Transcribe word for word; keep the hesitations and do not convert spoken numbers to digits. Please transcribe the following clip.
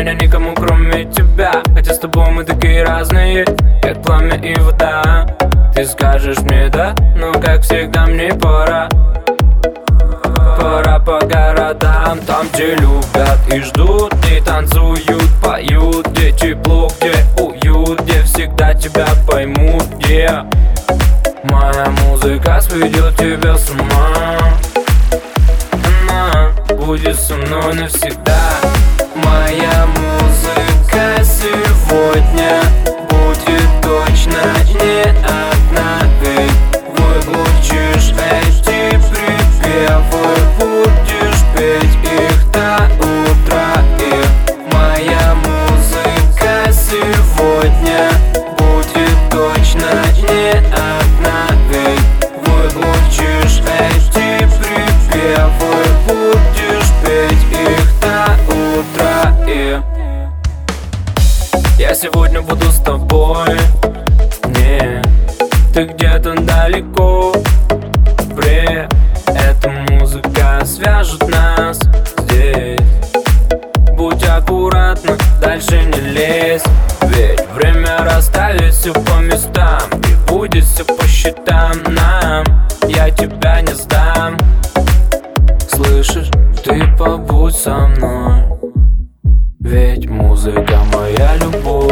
меня никому кроме тебя. Хотя с тобой мы такие разные, как пламя и вода. Ты скажешь мне да, но как всегда мне пора. Пора по городам, там где любят и ждут, и танцуют, поют, где тепло, где уют, где всегда тебя поймут, yeah. Моя музыка сведет тебя с ума. Она будет со мной навсегда. Моя музыка сегодня будет точно не одна. Ведь выучишь эти припевы, будешь петь их до утра. И моя музыка сегодня будет точно не одна. Ведь выучишь эти припевы, будешь петь их до утра. И я сегодня буду с тобой. Не, ты где-то далеко. При этом музыка свяжет нас здесь. Будь аккуратна, дальше не лезь. Ведь время расставить все по местам, и будет все по счетам нам. Я тебя не сдам. Слышишь, ты побудь со мной. Ведь музыка моя любовь.